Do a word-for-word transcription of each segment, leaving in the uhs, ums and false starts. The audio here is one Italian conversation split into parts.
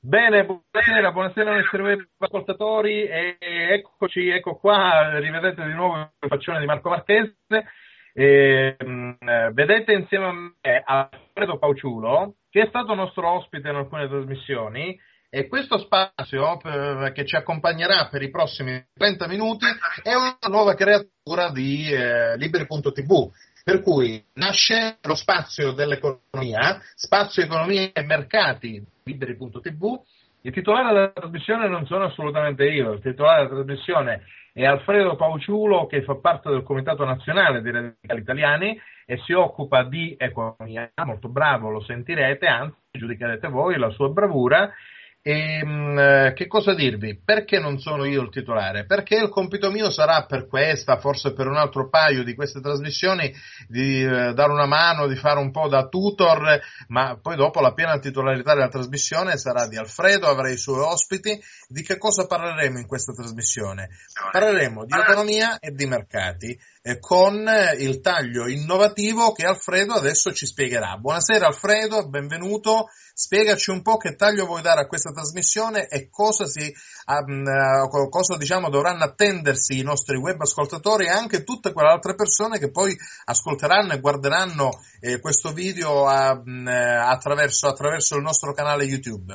Bene, buonasera, buonasera ai nostri web ascoltatori e eccoci, ecco qua, rivedete di nuovo il faccione di Marco Marchese. E, mh, vedete insieme a me Alfredo Pauciulo, che è stato nostro ospite in alcune trasmissioni, e questo spazio per, che ci accompagnerà per i prossimi trenta minuti è una nuova creatura di eh, Liberi punto tivù. Per cui nasce lo spazio dell'economia, spazio economia e mercati, Liberi punto tivù. Il titolare della trasmissione non sono assolutamente io, il titolare della trasmissione è Alfredo Pauciulo, che fa parte del Comitato Nazionale dei Radicali Italiani e si occupa di economia, molto bravo, lo sentirete, anzi giudicherete voi la sua bravura. E mh, che cosa dirvi? Perché non sono io il titolare? Perché il compito mio sarà per questa, forse per un altro paio di queste trasmissioni, di eh, dare una mano, di fare un po' da tutor, ma poi dopo la piena titolarità della trasmissione sarà di Alfredo, avrà i suoi ospiti. Di che cosa parleremo in questa trasmissione? Parleremo di economia e di mercati, eh, con il taglio innovativo che Alfredo adesso ci spiegherà. Buonasera Alfredo, benvenuto. Spiegaci un po' che taglio vuoi dare a questa trasmissione e cosa si, um, cosa diciamo dovranno attendersi i nostri web ascoltatori e anche tutte quelle altre persone che poi ascolteranno e guarderanno eh, questo video a, um, attraverso, attraverso il nostro canale YouTube.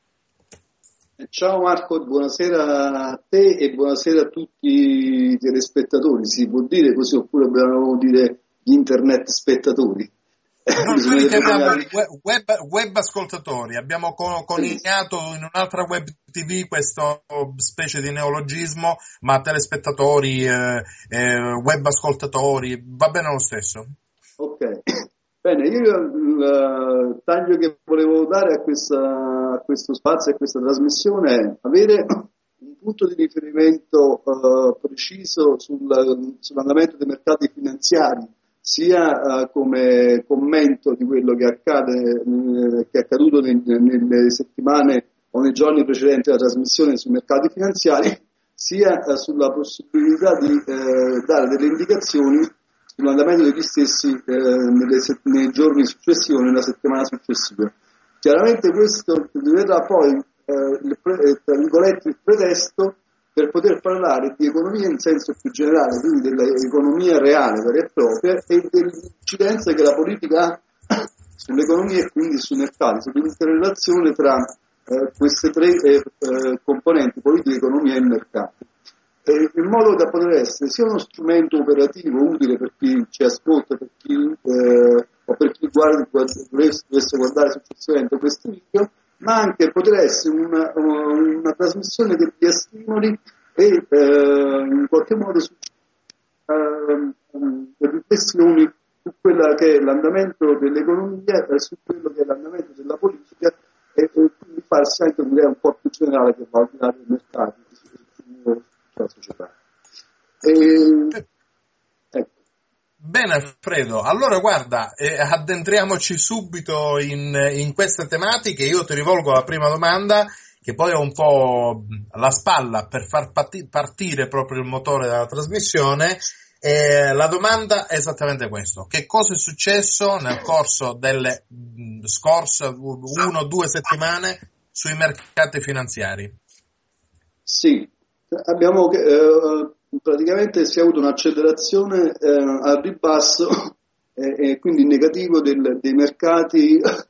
Ciao Marco, buonasera a te e buonasera a tutti i telespettatori, si può dire così oppure dobbiamo dire gli internet spettatori? No, noi chiamiamo web, web ascoltatori, abbiamo coniato in un'altra web tivù questo specie di neologismo, ma telespettatori, eh, eh, web ascoltatori, va bene lo stesso. Ok, bene, io il taglio che volevo dare a, questa, a questo spazio, a questa trasmissione è avere un punto di riferimento uh, preciso sul, sull'andamento dei mercati finanziari, sia uh, come commento di quello che accade, eh, che è accaduto nel, nelle settimane o nei giorni precedenti alla trasmissione sui mercati finanziari, sia uh, sulla possibilità di uh, dare delle indicazioni sull'andamento degli stessi eh, nelle, nei giorni successivi o nella settimana successiva. Chiaramente questo diverrà poi eh, il, tra virgolette, il pretesto per poter parlare di economia in senso più generale, quindi dell'economia reale vera e propria e dell'incidenza che la politica ha sull'economia e quindi sui mercati, sull'interrelazione tra eh, queste tre eh, eh, componenti, politica, economia e mercati. Eh, in modo da poter essere sia uno strumento operativo utile per chi ci ascolta, per chi, eh, o per chi guarda, dovesse guardare successivamente questo video, ma anche poter essere una, una, una trasmissione che dia stimoli e eh, in qualche modo su, eh, riflessioni su quella che è l'andamento dell'economia e su quello che è l'andamento della politica e, e quindi farsi anche un'idea un po' più generale che va al di là del mercato la società. E, ecco. Bene Alfredo, allora guarda, eh, addentriamoci subito in, in queste tematiche. Io ti rivolgo la prima domanda, che poi è un po' la spalla per far pati- partire proprio il motore della trasmissione. Eh, la domanda è esattamente questo: che cosa è successo nel corso delle mh, scorse uno o due settimane sui mercati finanziari? Sì. Abbiamo eh, praticamente si è avuto un'accelerazione eh, al ribasso e eh, quindi negativo del, dei mercati eh,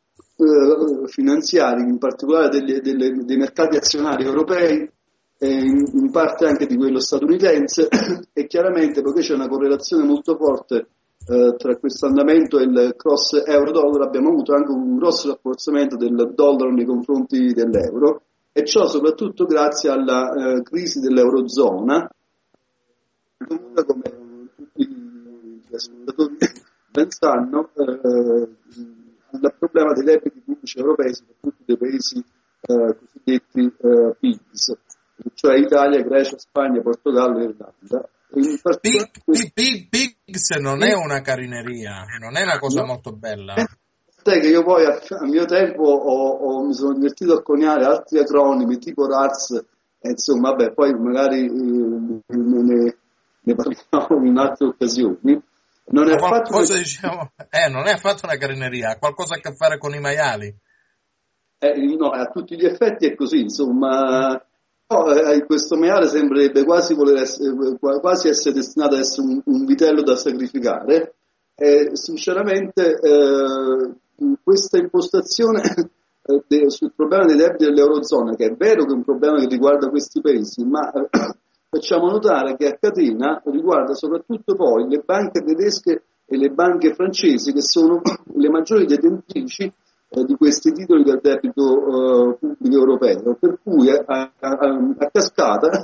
finanziari, in particolare degli, delle, dei mercati azionari europei e in, in parte anche di quello statunitense e chiaramente perché c'è una correlazione molto forte eh, tra questo andamento e il cross euro-dollaro abbiamo avuto anche un grosso rafforzamento del dollaro nei confronti dell'euro. E ciò soprattutto grazie alla eh, crisi dell'Eurozona, dovuta, come tutti gli ascoltatori ben sanno, eh, al problema dei debiti pubblici europei, soprattutto dei paesi eh, cosiddetti eh, P I G S, cioè Italia, Grecia, Spagna, Portogallo e Irlanda. P I G S non è una carineria, non è una cosa molto bella. Che io poi a, a mio tempo ho, ho, mi sono divertito a coniare altri acronimi tipo R A R S e insomma vabbè poi magari eh, ne, ne parliamo in altre occasioni. Non è qualcosa affatto diciamo, eh, non è affatto una carineria, ha qualcosa a che fare con i maiali. Eh, no, a tutti gli effetti è così, insomma. No, eh, questo maiale sembrerebbe quasi, voler essere, quasi essere destinato ad essere un, un vitello da sacrificare. E sinceramente eh, questa impostazione eh, de, sul problema dei debiti dell'Eurozona, che è vero che è un problema che riguarda questi paesi, ma eh, facciamo notare che a catena riguarda soprattutto poi le banche tedesche e le banche francesi, che sono le maggiori detentrici eh, di questi titoli del debito eh, pubblico europeo, per cui a, a, a cascata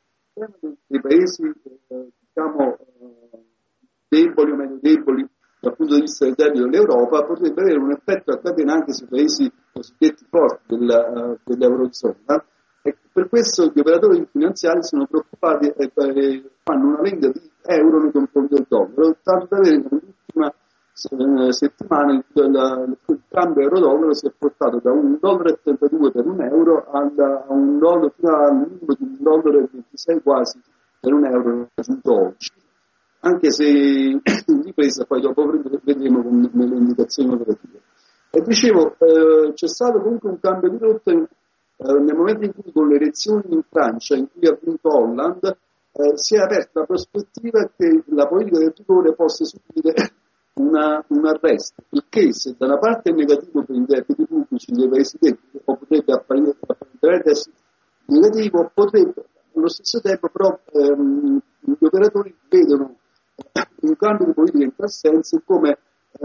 dei paesi eh, diciamo eh, deboli o meglio deboli dal punto di vista del debito dell'Europa potrebbe avere un effetto a catena anche sui paesi cosiddetti forti della, uh, dell'Eurozona, e per questo gli operatori finanziari sono preoccupati e eh, fanno una vendita di euro nei confronti del dollaro, tanto da avere nell'ultima eh, settimana il, il, il cambio euro-dollaro si è portato da un dollaro e trentadue per un euro a, a un dollaro fino al minimo di un dollaro e ventisei quasi per un euro raggiunto oggi, anche se in ripresa poi dopo vedremo con, nelle indicazioni operative. E dicevo, eh, c'è stato comunque un cambio di rotta in, eh, nel momento in cui con le elezioni in Francia, in cui ha vinto Hollande, eh, si è aperta la prospettiva che la politica del rigore possa subire una, un arresto, il che se da una parte è negativo per i debiti pubblici dei paesi debiti, o potrebbe apparire, apparire essere negativo, potrebbe allo stesso tempo però ehm, gli operatori vedono un cambio di politica in tal senso come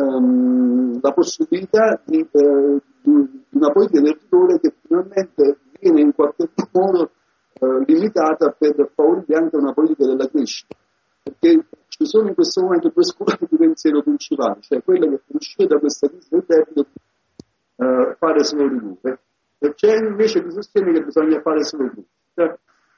ehm, la possibilità di, eh, di, di una politica del rigore che finalmente viene in qualche modo eh, limitata per favorire anche una politica della crescita, perché ci sono in questo momento due scuole di pensiero principali, cioè quella che per uscire da questa crisi del debito eh, fare solo rigore, e c'è invece chi sostiene che bisogna fare solo rigore. Cioè,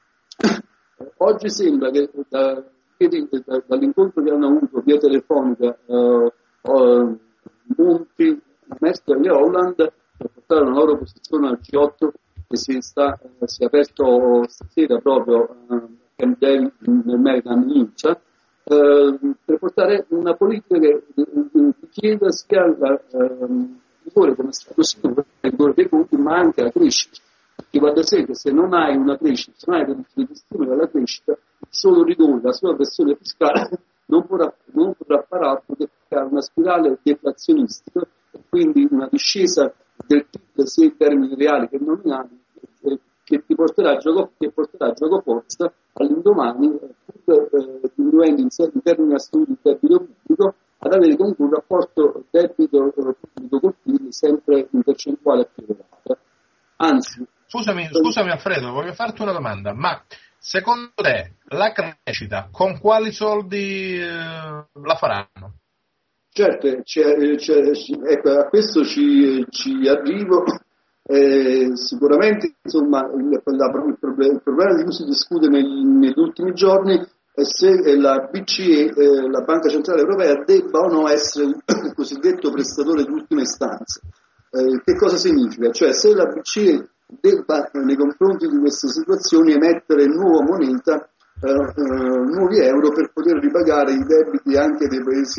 oggi sembra che da, da, dall'incontro che hanno avuto via telefonica uh, uh, Monti, Merkel e Hollande per portare una loro posizione al G otto che si, sta, uh, si è aperto stasera proprio uh, a Camp David nel Maryland in Utah, uh, per portare una politica che uh, chieda sia il uh, rigore come stato sicuro, il rigore dei conti, ma anche la crescita. Che va da sé che se non hai una crescita, se non hai politiche di stimolo alla crescita, il solo rigore, la sola pressione fiscale non potrà, non potrà far altro che creare una spirale deflazionistica e quindi una discesa del P I B sia in termini reali che nominali eh, che ti porterà a gioco, che porterà a gioco forza all'indomani, pur eh, diminuendo in, in termini assoluti il debito pubblico, ad avere comunque un rapporto debito pubblico col P I B sempre in percentuale più elevata. Anzi, Scusami, scusami Alfredo, voglio farti una domanda, ma secondo te la crescita con quali soldi eh, la faranno? Certo, c'è, c'è, ecco, a questo ci, ci arrivo, eh, sicuramente insomma, il, la, il, problema, il problema di cui si discute negli, negli ultimi giorni è se la B C E, eh, la Banca Centrale Europea, debba o no essere il cosiddetto prestatore di ultima istanza. Eh, che cosa significa? Cioè se la B C E debba nei confronti di queste situazioni emettere nuova moneta, eh, eh, nuovi euro per poter ripagare i debiti anche dei paesi,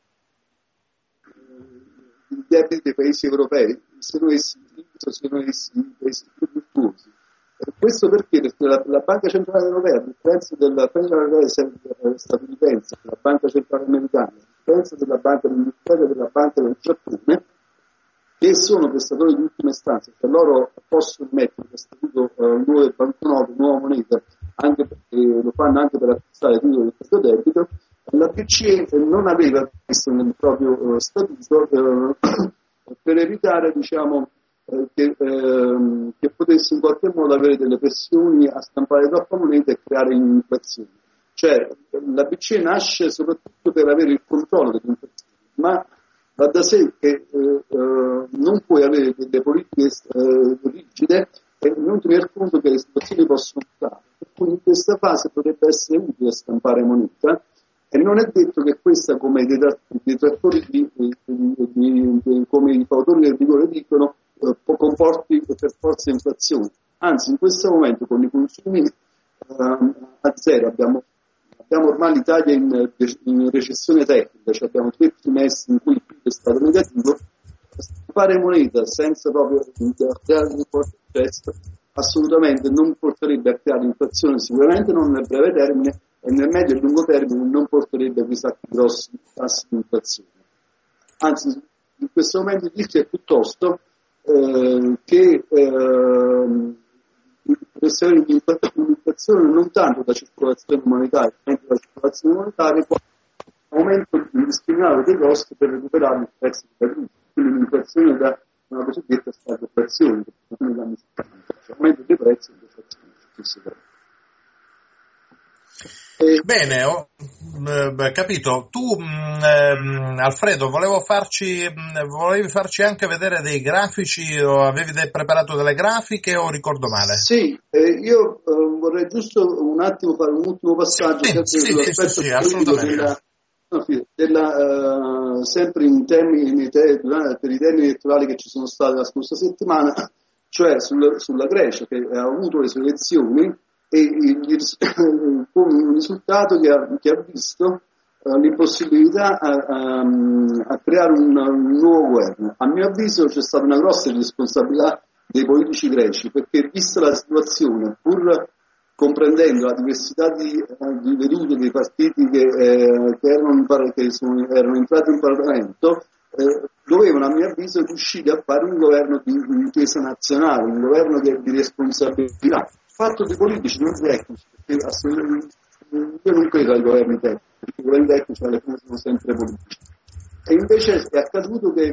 eh, i debiti dei paesi europei, se noi essi, se noi essi, i paesi più virtuosi. Eh, questo perché? Perché la, la Banca Centrale Europea, a differenza della Federal Reserve statunitense, della Banca Centrale Americana, a differenza della Banca dell'Inghilterra e della Banca del Giappone, che sono prestatori di ultima istanza, cioè loro possono mettere per statuto uh, nuove banconote, nuova moneta, anche perché lo fanno anche per acquistare titoli di questo debito. La B C E non aveva questo nel proprio uh, statuto uh, per evitare, diciamo, uh, che, uh, che potesse in qualche modo avere delle pressioni a stampare troppa moneta e creare inflazione. Cioè la B C E nasce soprattutto per avere il controllo dell'inflazione, ma va da sé che eh, eh, non puoi avere delle politiche eh, rigide e non tener conto che le situazioni possono mutare. Per cui in questa fase potrebbe essere utile stampare moneta e non è detto che questa, come i detrattori di, di, di, di, di, come i fautori del rigore dicono, eh, comporti per forza inflazione. Anzi, in questo momento con i consumi eh, a zero abbiamo Abbiamo ormai l'Italia in, in recessione tecnica, cioè abbiamo tre trimestri in cui il P I B è stato negativo fare moneta senza proprio creare un forte gesto assolutamente non porterebbe a creare inflazione, sicuramente non nel breve termine, e nel medio e lungo termine non porterebbe a chissà che grossi tassi di inflazione. Anzi, in questo momento il rischio è piuttosto eh, che eh, pressione di inflazione non tanto da circolazione monetaria, quanto da circolazione monetaria, quanto aumento indiscriminato dei costi per recuperare il prezzo della crisi, quindi l'inflazione da una cosiddetta stagflazione, che sono gli anni settanta, cioè aumento dei prezzi e deflazione. E... Bene, ho eh, capito. Tu, mh, eh, Alfredo, volevo farci, mh, volevi farci anche vedere dei grafici, o avevi de- preparato delle grafiche o ricordo male? Sì, eh, io eh, vorrei giusto un attimo fare un ultimo passaggio sì, sempre sì, sull'aspetto sì, sì, assolutamente. della, no, della, uh, sempre in termini te, per i termini elettorali che ci sono stati la scorsa settimana, cioè sul, sulla Grecia che ha avuto le sue elezioni e il, un risultato che ha, che ha visto uh, l'impossibilità a, a, a creare un, un nuovo governo. A mio avviso c'è stata una grossa responsabilità dei politici greci, perché vista la situazione, pur comprendendo la diversità di, di vedute dei partiti che, eh, che, erano, che sono, erano entrati in Parlamento, eh, dovevano a mio avviso riuscire a fare un governo di intesa nazionale, un governo che, di responsabilità, fatto di politici, non di tecnici, perché assolutamente io non credo ai governi tecnici, perché i governi tecnici alla fine sono sempre politici. E invece è accaduto che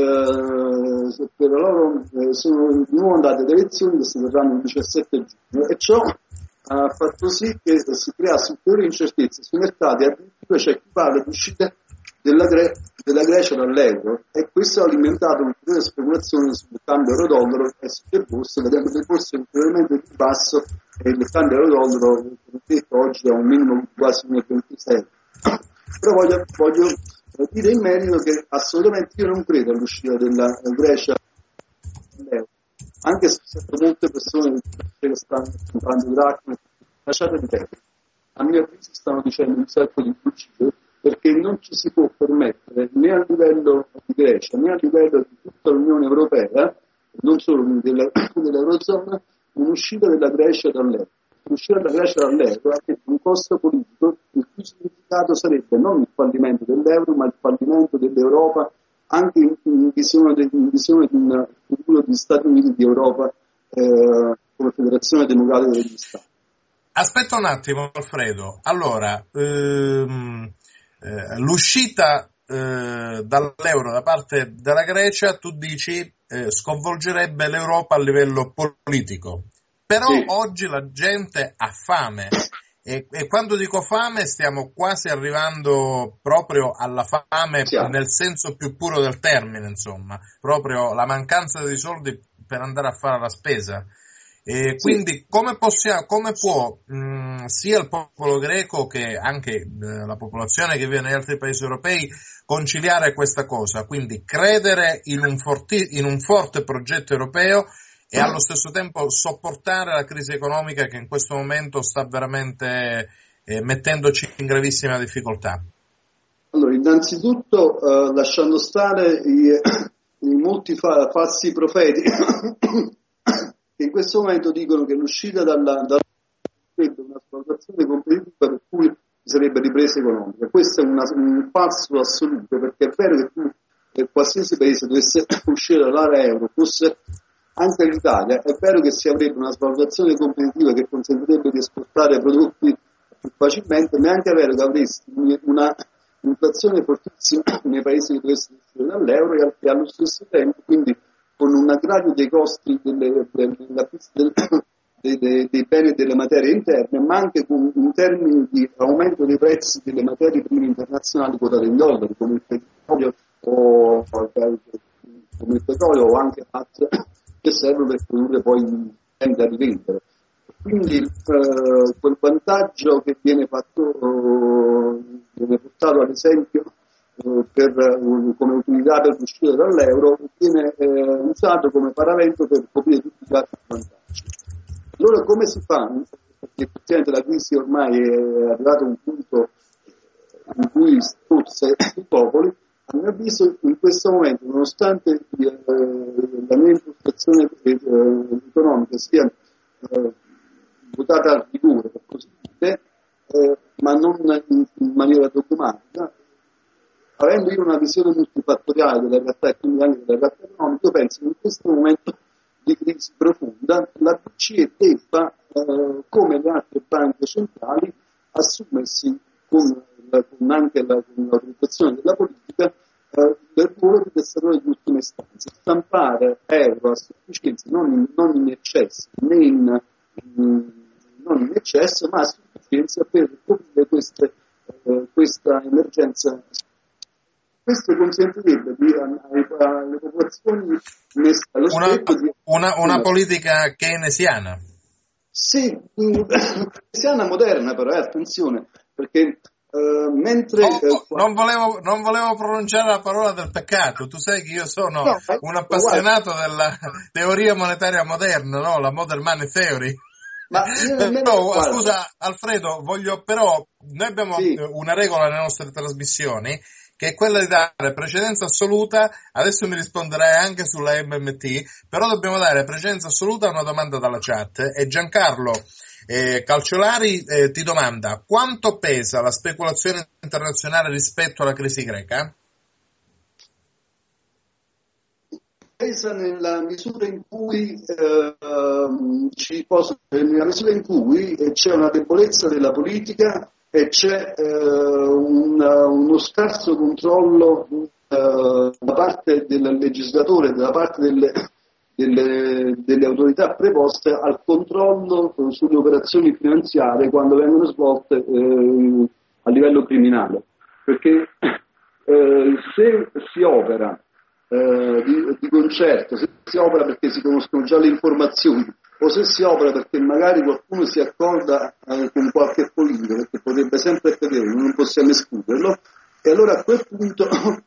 eh, per loro eh, sono di nuovo andate le elezioni che si terranno il diciassette giugno e ciò ha fatto sì che si creasse ulteriore incertezza sui mercati, addirittura c'è chi parla di uscita della, Gre- della Grecia dall'euro, e questo ha alimentato un'ulteriore speculazione sul cambio euro-dollaro e sulle borse, vedendo le borse ulteriormente più basso e il cambio euro-dollaro, come detto, oggi è un minimo quasi uno virgola ventisei. Però voglio, voglio dire in merito che assolutamente io non credo all'uscita della Grecia dall'euro, anche se molte persone che stanno comprando dracme, lasciate di perdere. A mio avviso stanno dicendo un sacco di bugie, perché non ci si può permettere né a livello di Grecia né a livello di tutta l'Unione Europea, non solo della, dell'Eurozona, un'uscita della Grecia dall'euro. L'uscita della Grecia dall'euro ha un costo politico il cui significato sarebbe non il fallimento dell'euro, ma il fallimento dell'Europa, anche in, in, visione, de, in visione di un futuro degli Stati Uniti di Europa eh, come Federazione Democratica degli Stati. Aspetta un attimo, Alfredo. Allora, ehm, eh, l'uscita eh, dall'euro da parte della Grecia, tu dici, eh, sconvolgerebbe l'Europa a livello politico. Però sì. Oggi la gente ha fame e, e quando dico fame stiamo quasi arrivando proprio alla fame sì. Nel senso più puro del termine, insomma, proprio la mancanza di soldi per andare a fare la spesa. E quindi sì. come, possiamo, come può mh, sia il popolo greco che anche eh, la popolazione che vive negli altri paesi europei conciliare questa cosa, quindi credere in un, forti, in un forte progetto europeo e allo stesso tempo sopportare la crisi economica che in questo momento sta veramente eh, mettendoci in gravissima difficoltà? Allora, innanzitutto eh, lasciando stare i, i molti fa, falsi profeti che in questo momento dicono che l'uscita dalla, dalla sarebbe una svalutazione competitiva per cui sarebbe ripresa economica. Questo è una, un falso assoluto, perché è vero che tu, per qualsiasi paese dovesse uscire dall'area euro, fosse anche l'Italia, è vero che si avrebbe una svalutazione competitiva che consentirebbe di esportare prodotti più facilmente, ma è anche vero che avresti una inflazione fortissima nei paesi che dovessero uscire dall'euro e, e allo stesso tempo, quindi con un aggravio dei costi delle, delle, delle, dei, dei, dei beni e delle materie interne, ma anche con, in termini di aumento dei prezzi delle materie prime internazionali quotate in dollari, come il petrolio o, come il petrolio o anche altre che servono per produrre poi da rivendere. Quindi eh, quel vantaggio che viene fatto, eh, viene portato ad esempio eh, per, uh, come utilità per uscire dall'euro, viene eh, usato come paravento per coprire tutti gli altri vantaggi. Allora come si fa? Perché effettivamente la crisi ormai è arrivata a un punto in cui forse i popoli A mio avviso in questo momento, nonostante eh, la mia impostazione eh, economica sia eh, votata al rigore, per così dire, eh, ma non in, in maniera dogmatica, avendo io una visione multifattoriale della realtà e quindi anche della realtà economica, io penso che in questo momento di crisi profonda la B C E debba, eh, come le altre banche centrali, assumersi con, la, con anche la, con l'autorizzazione della politica eh, del ruolo di testatore di ultima istanza, stampare euro a sufficienza, non in, non in eccesso, né in, in, non in eccesso, ma a sufficienza per coprire queste, eh, questa emergenza. Questo consentirebbe di, alle, alle popolazioni messe allo una, stretto di... Una, una politica keynesiana. Sì, keynesiana moderna però, eh, attenzione, perché uh, mentre... Oh, uh, non, volevo, non volevo pronunciare la parola del peccato, tu sai che io sono no, un appassionato guarda. della teoria monetaria moderna, no? La Modern Money Theory. Ma io però, scusa Alfredo, voglio però, noi abbiamo sì. una regola nelle nostre trasmissioni che è quella di dare precedenza assoluta, adesso mi risponderai anche sulla M M T, però dobbiamo dare precedenza assoluta a una domanda dalla chat e Giancarlo eh, Calciolari eh, ti domanda: quanto pesa la speculazione internazionale rispetto alla crisi greca? Pesa nella misura in cui eh, ci posso, nella misura in cui c'è una debolezza della politica e c'è eh, una, uno scarso controllo eh, da parte del legislatore, da parte delle, delle, delle autorità preposte al controllo sulle operazioni finanziarie quando vengono svolte eh, a livello criminale. Perché eh, se si opera eh, di, di concerto, se si opera perché si conoscono già le informazioni, o se si opera perché magari qualcuno si accorda eh, con qualche politico, perché potrebbe sempre accadere, non possiamo escluderlo, e allora a quel punto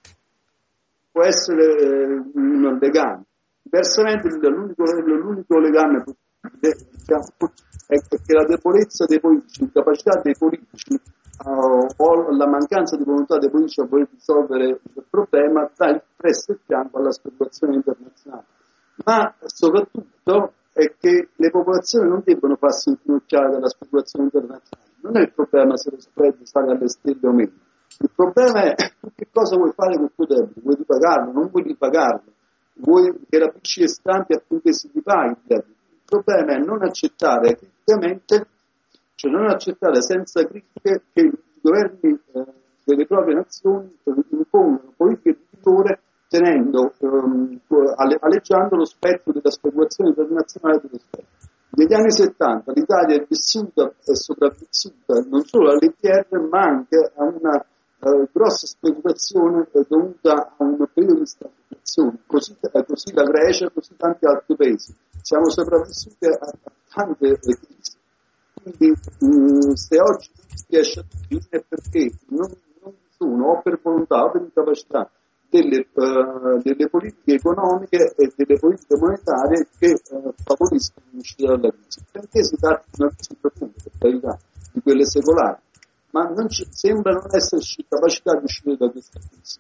può essere eh, un legame. Diversamente l'unico, l'unico legame possibile diciamo, è che la debolezza dei politici, l'incapacità dei politici uh, o la mancanza di volontà dei politici a voler risolvere il problema dà il presto e fianco alla speculazione internazionale. Ma soprattutto è che le popolazioni non debbono farsi infinocchiare dalla speculazione internazionale. Non è il problema se lo spread sale alle stelle o meno. Il problema è che cosa vuoi fare con il tuo debito? Vuoi ripagarlo? Non vuoi ripagarlo? Vuoi che la B C E stampi affinché si ripaghi il debito? Il problema è non accettare criticamente, cioè non accettare senza critiche che i governi eh, delle proprie nazioni impongano politiche di rigore tenendo, um, aleggiando lo spettro della speculazione internazionale dello Stato. Negli anni settanta l'Italia è vissuta e sopravvissuta non solo alle P R ma anche a una uh, grossa speculazione uh, dovuta a un periodo di stagnazione, così, uh, così la Grecia, così tanti altri paesi. Siamo sopravvissuti a, a tante uh, crisi. Quindi uh, se oggi non si riesce a dire è perché non, non sono o per volontà o per incapacità Delle, uh, delle politiche economiche e delle politiche monetarie che uh, favoriscono l'uscita dalla crisi. Perché si tratta di una crisi profonda, per carità, di quelle secolari, ma non ci, sembra non esserci capacità di uscire da questa crisi.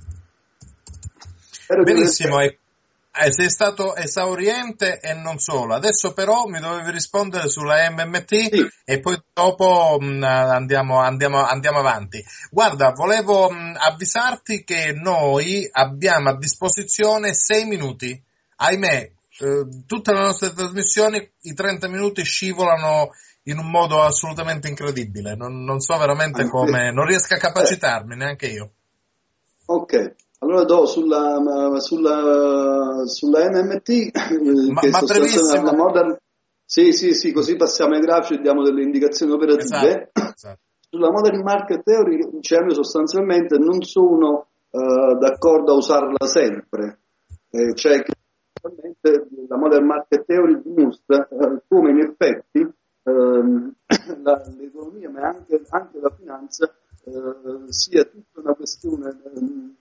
Spero Benissimo, che... eh, sei stato esauriente e non solo. Adesso però mi dovevi rispondere sulla M M T sì. E poi dopo mh, andiamo, andiamo, andiamo avanti. Guarda, volevo mh, avvisarti che noi abbiamo a disposizione sei minuti. Ahimè, eh, tutte le nostre trasmissioni, i trenta minuti scivolano in un modo assolutamente incredibile. Non, non so veramente come, non riesco a capacitarmi, neanche io. Ok. Allora do sulla, sulla, sulla N M T ma, che ma sostanzialmente la modern, sì sì sì così passiamo ai grafici e diamo delle indicazioni operative. Esatto, esatto. Sulla Modern Market Theory cioè, io sostanzialmente non sono uh, d'accordo a usarla sempre, eh, cioè che la Modern Market Theory dimostra uh, come in effetti uh, la, l'economia ma anche, anche la finanza uh, sia tutta una questione uh,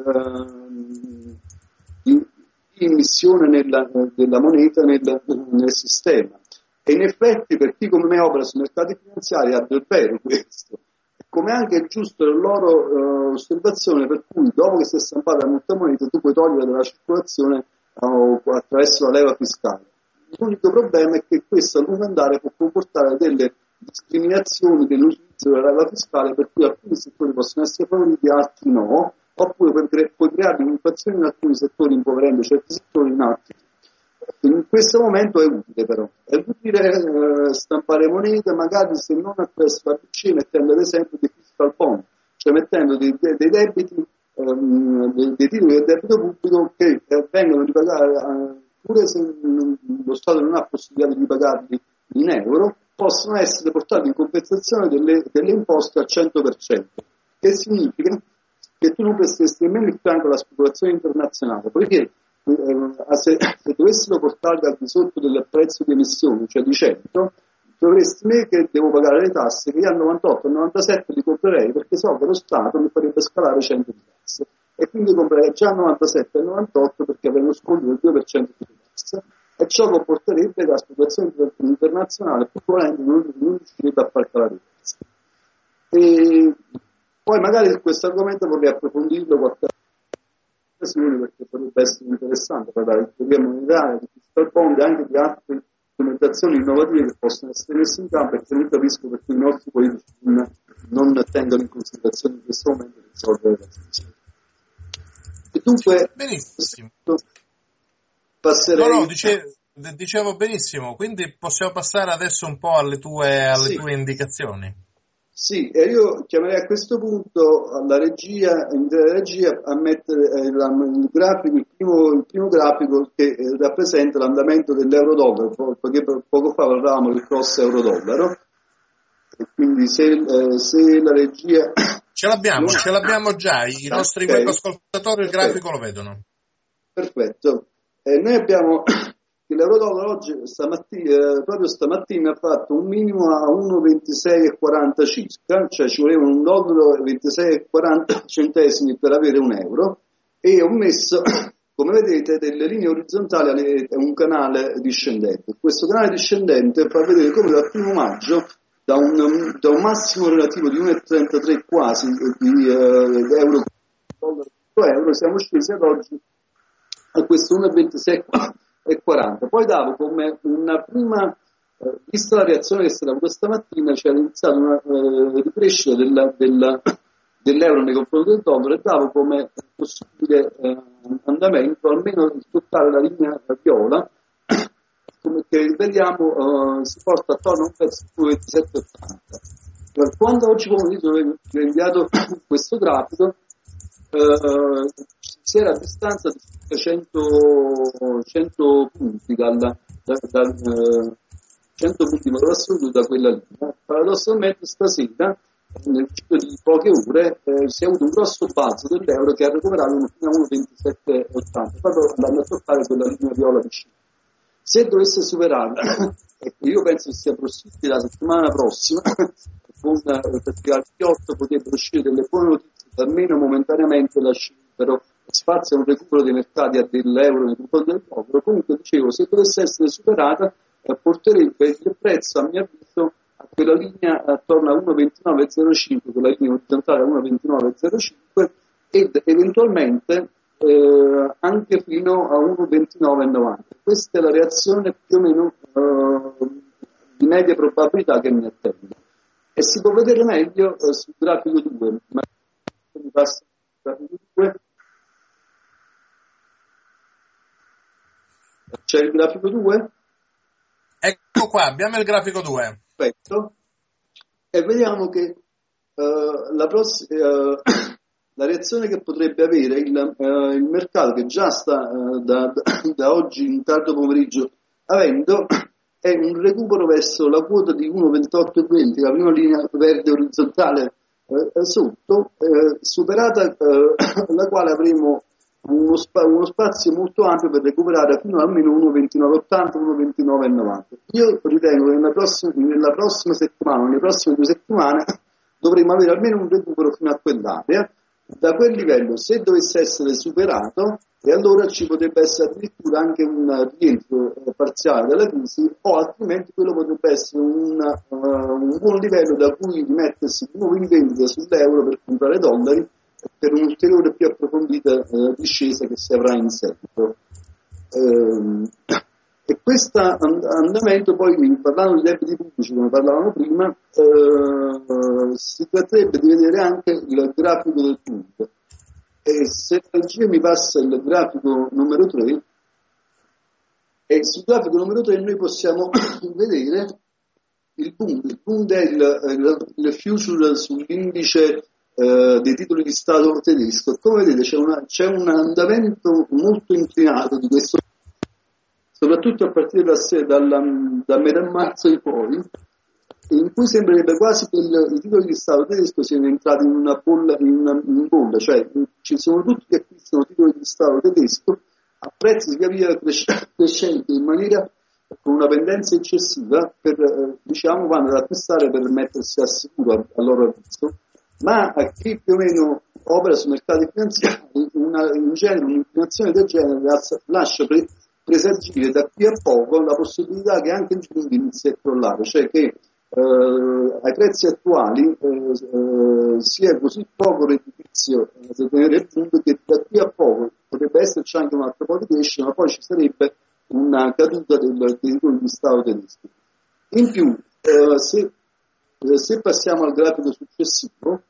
di, di emissione nella, della moneta nel, nel sistema e in effetti per chi come me opera sui mercati finanziari è del vero questo, come anche è giusto la loro uh, osservazione per cui dopo che si è stampata la moneta tu puoi togliere dalla circolazione uh, attraverso la leva fiscale. L'unico problema è che questo a lungo andare può comportare delle discriminazioni nell'utilizzo della leva fiscale, per cui alcuni settori possono essere favoriti, altri no, oppure puoi, cre- puoi creare un'inflazione in alcuni settori impoverendo certi settori in altri. In questo momento è utile però, è utile eh, stampare monete, magari se non attraverso la B C E, mettendo ad esempio dei fiscal bond, cioè mettendo dei, dei, dei debiti, ehm, dei, dei titoli del debito pubblico che eh, vengono ripagati, eh, pure se lo Stato non ha possibilità di ripagarli in euro, possono essere portati in compensazione delle, delle imposte al cento per cento, che significa che tu non presteresti nemmeno il fianco alla speculazione internazionale, poiché eh, se, se dovessero portarli al di sotto del prezzo di emissione, cioè di cento, dovresti me che devo pagare le tasse, che io al novantotto e al novantasette li comprerei, perché so che lo Stato mi farebbe scalare cento di tasse, e quindi comprerei già al novantasette e al novantotto perché avrei uno sconto del due per cento di tasse, e ciò comporterebbe che la speculazione internazionale, pur volendo, non, non riuscirebbe a far calare i prezzi. E poi magari questo argomento vorrei approfondirlo qualche occasione, perché potrebbe essere interessante parlare di teoria monetaria, di fiscal bond e anche di altre strumentazioni innovative che possono essere messe in campo, perché non capisco perché i nostri politici non, non tengono in considerazione in questo momento di risolvere la situazione. E dunque, benissimo. Passerei... No, no, dice, dicevo benissimo, quindi possiamo passare adesso un po' alle tue, alle sì. tue indicazioni. Sì, e io chiamerei a questo punto la regia, la regia a mettere eh, la, il grafico, il primo, il primo grafico che eh, rappresenta l'andamento dell'euro-dollaro, perché poco fa parlavamo del cross euro-dollaro, e quindi se, eh, se la regia... Ce l'abbiamo, non... ce l'abbiamo già, i ah, nostri okay. web ascoltatori il grafico lo vedono. Perfetto. Eh, noi abbiamo... L'euro-dollaro oggi, stamattina, eh, proprio stamattina, ha fatto un minimo a uno virgola ventisei quaranta circa, cioè ci volevano un dollaro e ventisei quaranta centesimi per avere un euro, e ho messo, come vedete, delle linee orizzontali a un canale discendente. Questo canale discendente fa vedere come dal primo maggio, da un, da un massimo relativo di uno virgola trentatré quasi di eh, euro, euro, siamo scesi ad oggi a questo uno virgola ventisei e quaranta. Poi davo come una prima, eh, vista la reazione che è stata questa mattina, c'era iniziata una eh, ricrescita della, della, dell'euro nei confronti del dollaro, e davo come possibile eh, andamento almeno di toccare la linea viola, come che vediamo eh, si porta attorno a un pezzo di uno virgola ventisette ottanta. Quando oggi pomeriggio ho inviato questo grafico, Uh, si era a distanza di cento, cento punti dal, da, dal uh, cento punti valore assoluto da quella linea. Paradossalmente stasera, nel giro di poche ore, eh, si è avuto un grosso balzo dell'euro che ha recuperato fino a uno virgola ventisette ottanta, proprio andando a toccare quella linea viola vicina. Se dovesse superarla, ecco, io penso che sia possibile la settimana prossima, con, perché al P otto potrebbero uscire delle buone notizie, almeno momentaneamente lascerebbero spazio a un recupero dei mercati dell'euro nei confronti del dollaro. Comunque dicevo, se dovesse essere superata, eh, porterebbe il prezzo, a mio avviso, a quella linea attorno a uno virgola ventinove zero cinque, quella linea orizzontale a uno virgola ventinove zero cinque, ed eventualmente eh, anche fino a uno virgola ventinove novanta. Questa è la reazione più o meno eh, di media probabilità che mi attende. E si può vedere meglio eh, sul grafico due. Ma mi passa il grafico due. C'è il grafico due? Ecco qua, abbiamo il grafico due. Perfetto. E vediamo che uh, la, pross- uh, la reazione che potrebbe avere il, uh, il mercato, che già sta uh, da, da oggi in tardo pomeriggio avendo, è un recupero verso la quota di uno virgola ventotto venti, la prima linea verde orizzontale eh, sotto, eh, superata eh, la quale avremo uno, spa- uno spazio molto ampio per recuperare fino a almeno uno virgola ventinove ottanta, uno virgola ventinove novanta. Io ritengo che nella prossima, nella prossima settimana, nelle prossime due settimane, dovremo avere almeno un recupero fino a quell'area, da quel livello, se dovesse essere superato, e allora ci potrebbe essere addirittura anche un rientro eh, parziale della crisi, o altrimenti quello potrebbe essere un, uh, un buon livello da cui rimettersi di nuovo in vendita sull'euro per comprare dollari, per un'ulteriore più approfondita eh, discesa che si avrà in seguito. Ehm, e questo andamento poi, parlando di debiti pubblici come parlavamo prima, eh, si tratterebbe di vedere anche il grafico del punto. E se la regia mi passa il grafico numero tre, e sul grafico numero tre noi possiamo vedere il Bund. Il Bund è il, il, il future sull'indice eh, dei titoli di Stato tedesco. Come vedete c'è, una, c'è un andamento molto inclinato di questo, soprattutto a partire da, dalla, da metà marzo in poi, in cui sembrerebbe quasi che il, i titoli di Stato tedesco siano entrati in una bolla, in una in bolla, cioè ci sono tutti che acquistano titoli di Stato tedesco a prezzi via via crescenti in maniera con una pendenza eccessiva, per, eh, diciamo, vanno ad acquistare per mettersi al sicuro a, a loro avviso, ma a chi più o meno opera sui mercati finanziari una, in genere un'inclinazione del genere lascia pre, presagire da qui a poco la possibilità che anche il Bund inizi a crollare, cioè che Uh, ai prezzi attuali uh, uh, sia così poco redditizio da tenere il Bund che da qui a poco potrebbe esserci anche un altro po' di crescita, ma poi ci sarebbe una caduta del, dei titoli di Stato tedeschi. In più, uh, se, uh, se passiamo al grafico successivo,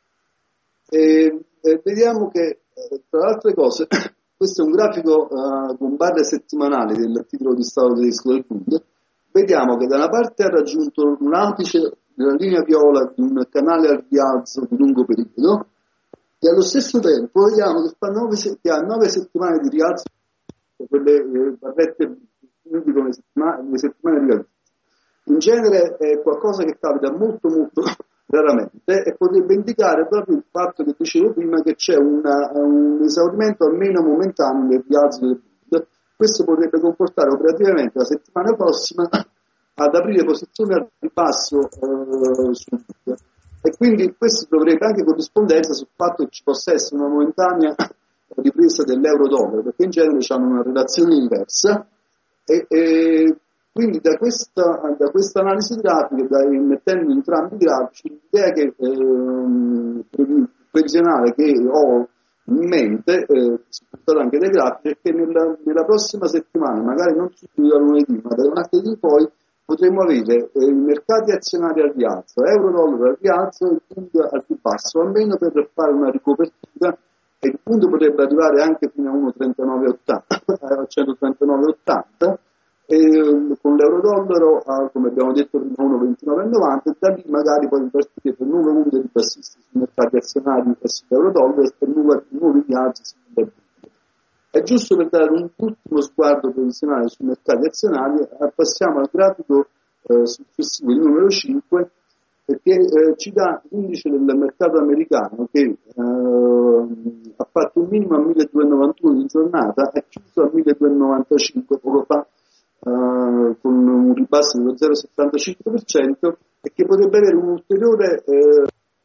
eh, eh, vediamo che, eh, tra le altre cose, questo è un grafico uh, con barre settimanali del titolo di Stato tedesco del Bund. Vediamo che da una parte ha raggiunto un apice della linea viola di un canale al rialzo di lungo periodo, e allo stesso tempo vediamo che, fa nove, che ha nove settimane di rialzo, quelle barrette indicano le settimane, le settimane di rialzo. In genere è qualcosa che capita molto molto raramente e potrebbe indicare proprio il fatto che dicevo prima, che c'è una, un esaurimento almeno momentaneo del rialzo del Bund. Questo potrebbe comportare operativamente la settimana prossima ad aprire posizioni al ribasso eh, sul Bund. E quindi questo dovrebbe anche corrispondenza sul fatto che ci possa essere una momentanea ripresa dell'euro-dollaro, perché in genere hanno una relazione inversa, e, e quindi da questa, da questa analisi grafica, da, mettendo entrambi i grafici, l'idea che, eh, previsionale che ho in mente, eh, supportato anche dai grafici, è che nella, nella prossima settimana, magari non subito da lunedì, ma da martedì in poi, potremo avere eh, i mercati azionari al rialzo, euro-dollaro al rialzo e il Bund al ribasso, almeno per fare una ricopertura, e il Bund potrebbe arrivare anche fino a uno virgola trentanove ottanta, a centotrentanove ottanta, e con l'euro-dollaro, a, come abbiamo detto prima, uno virgola ventinove novanta, e da lì magari poi ripartire per nuove onde di bassisti sui mercati azionari e sull'euro-dollaro e per nuovi, nuovi viaggi sul Bund. È giusto per dare un ultimo sguardo previsionale sui mercati azionari, passiamo al grafico eh, successivo, il numero cinque, perché eh, ci dà l'indice del mercato americano che eh, ha fatto un minimo a milleduecentonovantuno in giornata, è chiuso a milleduecentonovantacinque poco fa, eh, con un ribasso dello zero virgola settantacinque per cento, e che potrebbe avere un'ulteriore eh,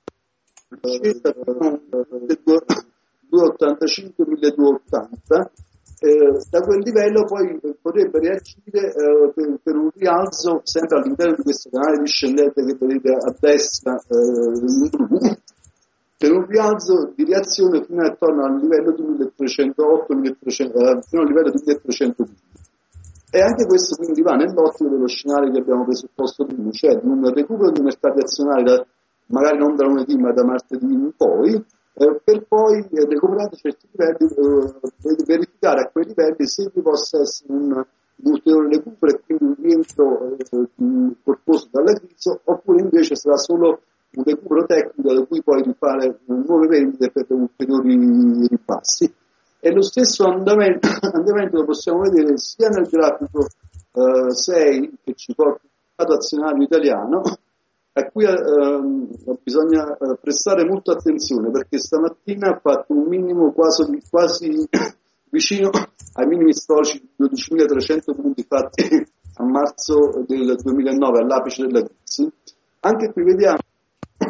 due virgola ottantacinque milleduecentottanta. Eh, da quel livello poi potrebbe reagire eh, per, per un rialzo sempre all'interno di questo canale discendente che vedete a destra eh, in blu, per un rialzo di reazione fino attorno al livello di milletrecentotto, milletrecento, eh, fino al livello di milletrecento. E anche questo quindi va nell'ottico dello scenario che abbiamo presupposto prima, cioè di un recupero dei mercati azionari da, magari non da lunedì ma da martedì in poi, Eh, per poi, eh, recuperati certi livelli, eh, verificare a quei livelli se vi possa essere un, un ulteriore recupero e quindi un rientro eh, più corposo dalla crisi, oppure invece sarà solo un recupero tecnico da cui poi rifare nuove vendite per ulteriori ribassi. E lo stesso andamento, andamento lo possiamo vedere sia nel grafico eh, sei, che ci porta al mercato azionario italiano, a cui eh, bisogna eh, prestare molta attenzione, perché stamattina ha fatto un minimo quasi, quasi vicino ai minimi storici di dodicimilatrecento punti fatti a marzo del duemilanove, all'apice della crisi. Anche qui vediamo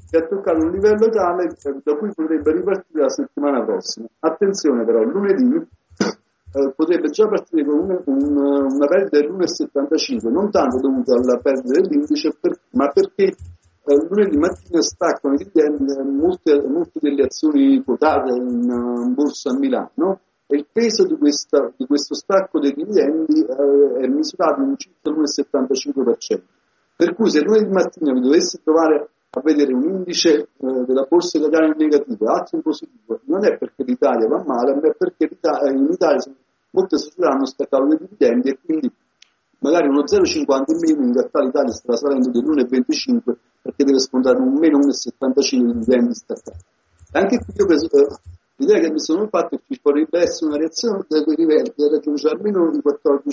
che ha toccato un livello tale da cui potrebbe ripartire la settimana prossima. Attenzione però, lunedì eh, potrebbe già partire con un, un, una perdita dell'uno virgola settantacinque, non tanto dovuta alla perdita dell'indice, per, ma perché eh, lunedì mattina staccano i dividendi molte, molte delle azioni quotate in, in borsa a Milano, e il peso di, questa, di questo stacco dei dividendi eh, è misurato in circa l'uno virgola settantacinque per cento. Per cui se lunedì mattina vi dovesse trovare a vedere un indice eh, della borsa italiana in negativo e altro in positivo, non è perché l'Italia va male, ma è perché in Italia molte società hanno staccato dei dividendi e quindi magari uno zero virgola cinquanta in meno, in realtà l'Italia sta salendo dell'uno virgola venticinque perché deve scontare un meno uno virgola settantacinque di dividendi staccati. Anche qui io penso, eh, l'idea che mi sono fatta è che ci potrebbe essere una reazione da quei livelli da raggiungere almeno i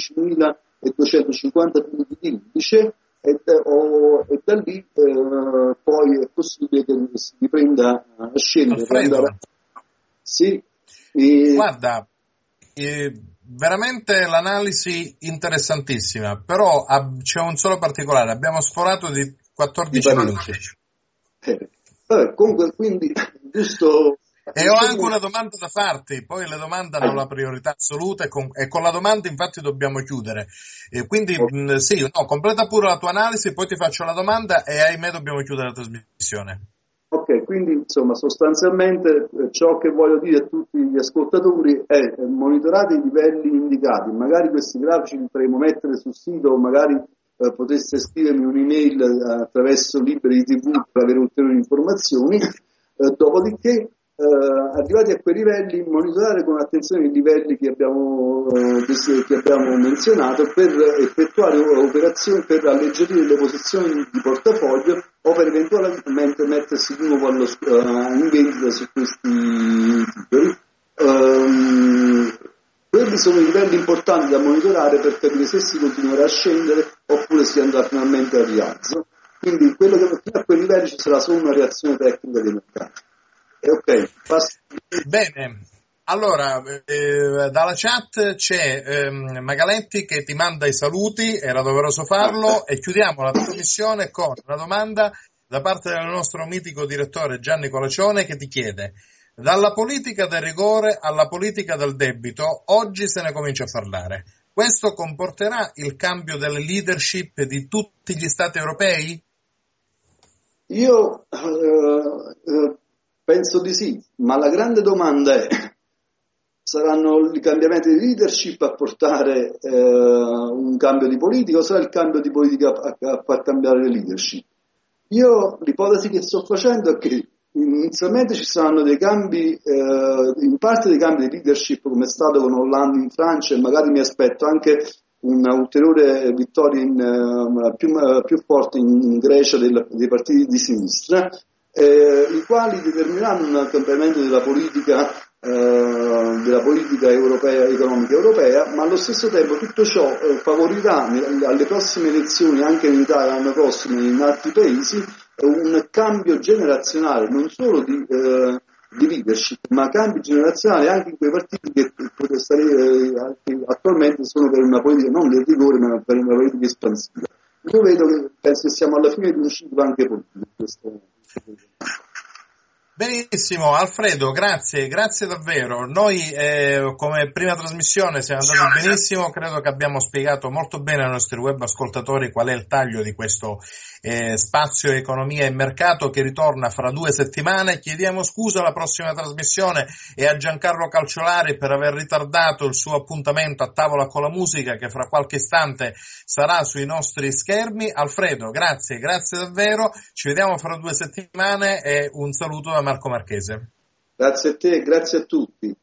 quattordicimiladuecentocinquanta punti di indice. E da, oh, e da lì eh, poi è possibile che si riprenda a scendere. Alfredo, andare... sì, e... guarda, eh, veramente l'analisi interessantissima, però ab- c'è un solo particolare, abbiamo sforato di quattordici minuti. Eh, vabbè, comunque, quindi, giusto... E ho anche una domanda da farti, poi le domande hanno la priorità assoluta e con, e con la domanda infatti dobbiamo chiudere. E quindi mh, sì, no, completa pure la tua analisi, poi ti faccio la domanda e ahimè dobbiamo chiudere la trasmissione. Ok, quindi insomma sostanzialmente eh, ciò che voglio dire a tutti gli ascoltatori è eh, monitorate i livelli indicati, magari questi grafici li potremo mettere sul sito o magari eh, potesse scrivermi un'email eh, attraverso Liberi T V per avere ulteriori informazioni, eh, dopodiché Uh, arrivati a quei livelli, monitorare con attenzione i livelli che abbiamo, uh, che abbiamo menzionato per effettuare operazioni per alleggerire le posizioni di portafoglio o per eventualmente mettersi di nuovo allo, uh, in vendita su questi titoli. Um, quelli sono i livelli importanti da monitorare per capire se si continuerà a scendere oppure si andrà finalmente al rialzo. Quindi quello che fino a quei livelli ci sarà solo una reazione tecnica dei mercati. Okay. Bene, allora eh, dalla chat c'è ehm, Magaletti che ti manda i saluti, era doveroso farlo, e chiudiamo la trasmissione con una domanda da parte del nostro mitico direttore Gianni Colacione che ti chiede: dalla politica del rigore alla politica del debito oggi se ne comincia a parlare, questo comporterà il cambio delle leadership di tutti gli stati europei? Io uh, uh... penso di sì, ma la grande domanda è: saranno i cambiamenti di leadership a portare eh, un cambio di politica o sarà il cambio di politica a, a far cambiare le leadership? Io l'ipotesi che sto facendo è che inizialmente ci saranno dei cambi, eh, in parte dei cambi di leadership come è stato con Hollande in Francia, e magari mi aspetto anche una ulteriore vittoria in, uh, più, uh, più forte in, in Grecia del, dei partiti di sinistra, Eh, i quali determineranno un cambiamento della politica, eh, della politica europea, economica europea, ma allo stesso tempo tutto ciò eh, favorirà alle prossime elezioni, anche in Italia l'anno prossimo e in altri paesi, eh, un cambio generazionale, non solo di, eh, di leadership, ma cambi generazionali anche in quei partiti che eh, attualmente sono per una politica non del rigore, ma per una politica espansiva. Io vedo che penso che siamo alla fine di un ciclo anche politico in questo momento. Benissimo, Alfredo, grazie, grazie davvero. Noi eh, come prima trasmissione siamo andati benissimo, credo che abbiamo spiegato molto bene ai nostri web ascoltatori qual è il taglio di questo eh, spazio economia e mercato che ritorna fra due settimane. Chiediamo scusa alla prossima trasmissione e a Giancarlo Calciolari per aver ritardato il suo appuntamento a tavola con la musica che fra qualche istante sarà sui nostri schermi. Alfredo, grazie, grazie davvero, ci vediamo fra due settimane e un saluto da Marco Marchese. Grazie a te e grazie a tutti.